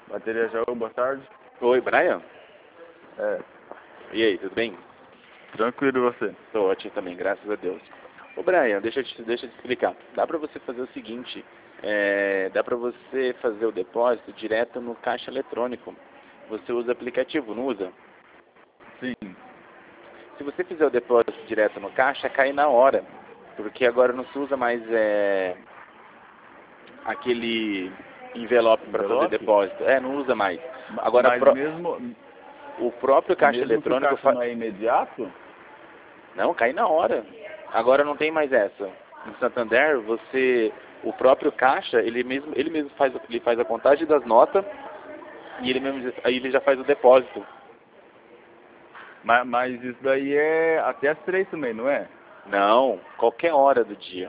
Bateria Jaú, boa tarde. Oi, Brian? É, E aí, tudo bem? tranquilo e você? Tô ótimo também, graças a Deus. Ô, Brian, deixa eu te explicar. Dá pra você fazer o seguinte, dá pra você fazer o depósito direto no caixa eletrônico. Você usa aplicativo, não usa? Sim. Se você fizer o depósito direto no caixa, cai na hora. Porque agora não se usa mais aquele envelope para fazer Envelope? depósito. Não usa mais. Agora, Mas mesmo, o próprio caixa mesmo que o eletrônico caixa não é imediato? Não, cai na hora. Agora não tem mais essa. No Santander, o próprio caixa, ele mesmo faz a contagem das notas e aí ele já faz o depósito. Mas isso daí é até as 3 também, não é? Não, qualquer hora do dia.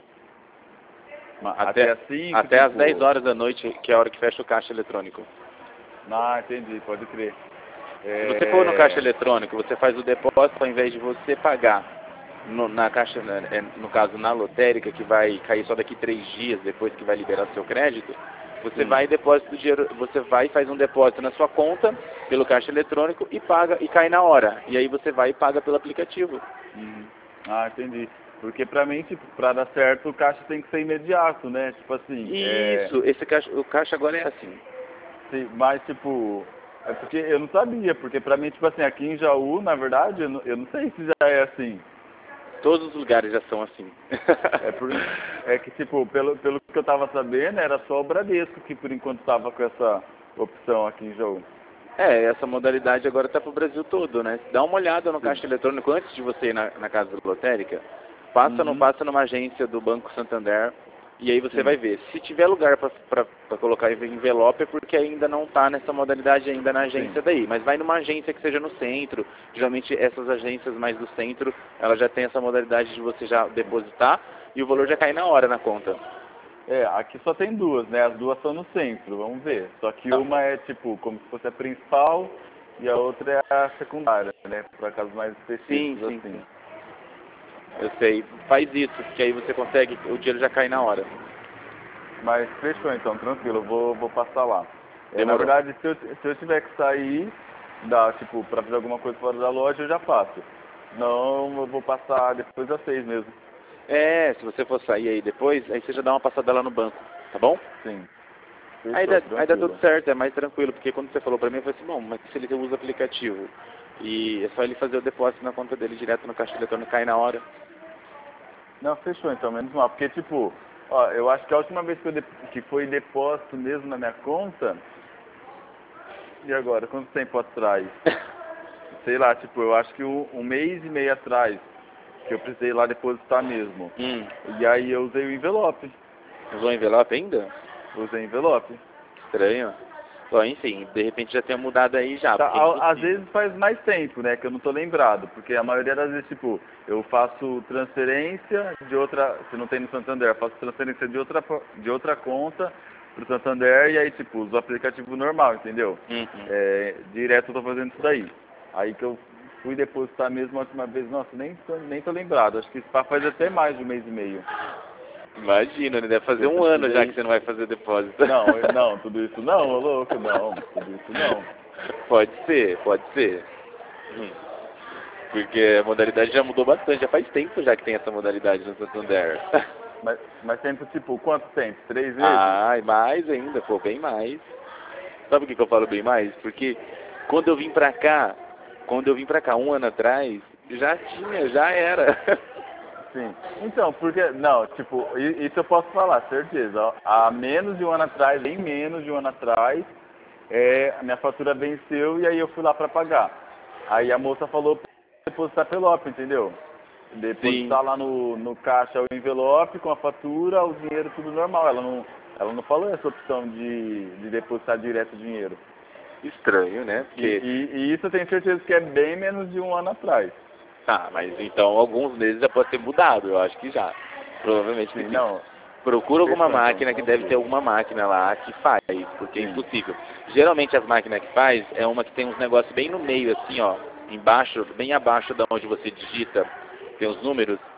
Até as 5, Até às tipo... 10 horas da noite, que é a hora que fecha o caixa eletrônico. Ah, entendi, pode crer. Se você for no caixa eletrônico, você faz o depósito ao invés de você pagar na caixa, no caso na lotérica, que vai cair só daqui 3 dias depois que vai liberar seu crédito, você vai e deposita o dinheiro, você vai e faz um depósito na sua conta pelo caixa eletrônico e paga e cai na hora. E aí você vai e paga pelo aplicativo. Ah, entendi. Porque pra mim, tipo, pra dar certo, o caixa tem que ser imediato, né? Tipo assim, Isso, o caixa agora é assim. mas tipo, é porque eu não sabia, porque pra mim, tipo assim, aqui em Jaú, na verdade, eu não sei se já é assim. Todos os lugares já são assim. É que, tipo, pelo que eu tava sabendo, era só o Bradesco que por enquanto tava com essa opção aqui em Jaú. Essa modalidade agora está para o Brasil todo, né? Dá uma olhada no caixa eletrônico antes de você ir na casa lotérica. Passa numa agência do Banco Santander e aí você vai ver. Se tiver lugar para colocar envelope é porque ainda não está nessa modalidade ainda na agência daí. Mas vai numa agência que seja no centro. Geralmente essas agências mais do centro, ela já tem essa modalidade de você já depositar e o valor já cai na hora na conta. Aqui só tem duas, né? As duas são no centro, vamos ver. Só que uma é, tipo, como se fosse a principal e a outra é a secundária, né? Por casos mais específicos, Sim. assim. Eu sei. Faz isso, porque aí você consegue, o dinheiro já cai na hora. Mas fechou então, tranquilo, eu vou passar lá. Na Demorou. verdade, se eu tiver que sair, tipo, pra fazer alguma coisa fora da loja, eu já faço. Não, eu vou passar depois das 6 mesmo. Se você for sair aí depois, aí você já dá uma passada lá no banco, tá bom? Sim. Aí Fechou, dá tudo tranquilo. certo, é mais tranquilo, porque quando você falou pra mim, eu falei assim, bom, mas se ele usa aplicativo e é só ele fazer o depósito na conta dele direto no caixa eletrônico, cai na hora. Não, fechou então, menos mal. Porque, tipo, ó, eu acho que a última vez que foi depósito mesmo na minha conta, e agora, quanto tempo atrás? Sei lá, tipo, eu acho que um mês e meio atrás, que eu precisei lá depositar mesmo. E aí eu usei o envelope. Usou envelope ainda? Usei envelope. Estranho. Bom, enfim, de repente já tenha mudado aí já, Tá, porque é às impossível. vezes faz mais tempo, né, que eu não tô lembrado, porque a maioria das vezes, tipo, eu faço transferência de outra, se não tem no Santander, eu faço transferência de outra conta pro Santander e aí, tipo, uso o aplicativo normal, entendeu? Direto eu tô fazendo isso daí. Aí que eu fui depositar mesmo a última vez, nossa, nem tô lembrado, acho que isso faz até mais de um mês e meio. Imagina, né? Deve fazer Eu um ano já precisei... que você não vai fazer depósito. Não, tudo isso não, ô louco, não, tudo isso não. Pode ser. Porque a modalidade já mudou bastante, já faz tempo já que tem essa modalidade no Santander. Mas tempo, tipo, quanto tempo? 3 vezes? Mais ainda, pô, bem mais. Sabe o que eu falo bem mais? Porque quando eu vim pra cá, um ano atrás, já era. Sim. Então, porque, não, tipo, isso eu posso falar, certeza. Ó, há menos de um ano atrás, bem menos de um ano atrás, a minha fatura venceu e aí eu fui lá pra pagar. Aí a moça falou pra depositar envelope, entendeu? Sim. Depositar lá no caixa o envelope com a fatura, o dinheiro tudo normal. Ela não falou essa opção de depositar direto o dinheiro. Estranho, né? E, Porque, e, e isso eu tenho certeza que é bem menos de um ano atrás. mas então alguns meses já pode ter mudado, eu acho que já. Provavelmente que Sim, sim. não, Procura alguma fechou então, máquina que deve ter tranquilo. alguma máquina lá que faz, porque é Sim. impossível. Geralmente as máquinas que faz é uma que tem uns negócios bem no meio, assim, ó, embaixo, bem abaixo da onde você digita, tem os números.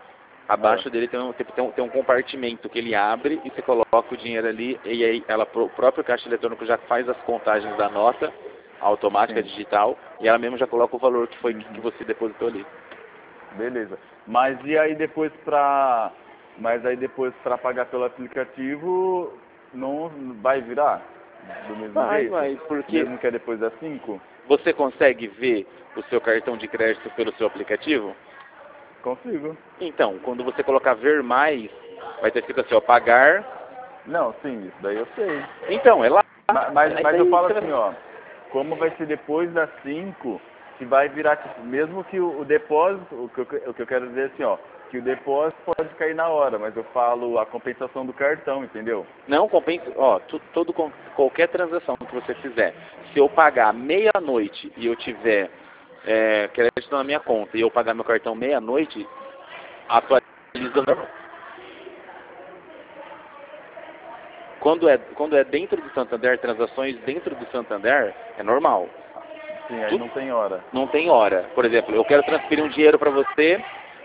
Abaixo dele tem um compartimento que ele abre e você coloca o dinheiro ali e aí o próprio caixa eletrônico já faz as contagens da nota automática digital e ela mesmo já coloca o valor que foi que você depositou ali. Beleza. Mas e aí depois para pagar pelo aplicativo não vai virar do mesmo jeito? Vai, porque Mesmo que é depois das 5? você consegue ver o seu cartão de crédito pelo seu aplicativo? Consigo. Então, quando você colocar ver mais, vai ter escrito assim, ó, pagar. Não, sim, isso daí eu sei. Então, é lá. Mas eu falo assim, ó, como vai ser depois das 5, que vai virar, tipo, mesmo que o depósito, o que eu quero dizer é assim, ó, que o depósito pode cair na hora, mas eu falo a compensação do cartão, entendeu? Não compensa, ó, qualquer transação que você fizer, se eu pagar meia-noite e eu tiver crédito na minha conta e eu pagar meu cartão meia-noite, atualiza. Quando é dentro do Santander, transações dentro do Santander, é normal. Sim, aí não tem hora. Não tem hora. Por exemplo, eu quero transferir um dinheiro para você,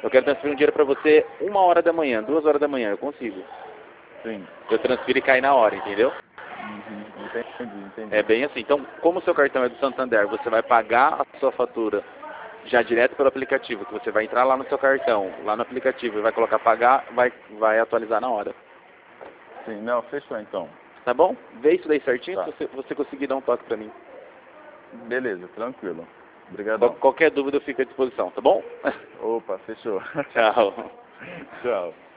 1h da manhã, 2h da manhã, eu consigo. Sim. Eu transfiro e cai na hora, entendeu? Entendi. É bem assim. Então, como o seu cartão é do Santander, você vai pagar a sua fatura já direto pelo aplicativo, que você vai entrar lá no seu cartão, lá no aplicativo, e vai colocar pagar, vai atualizar na hora. Sim, não, fechou então. Tá bom? Vê isso daí certinho, Tá. se você conseguir dar um toque pra mim. Beleza, tranquilo. Obrigadão. Qualquer dúvida eu fico à disposição, tá bom? Opa, fechou. Tchau. Tchau.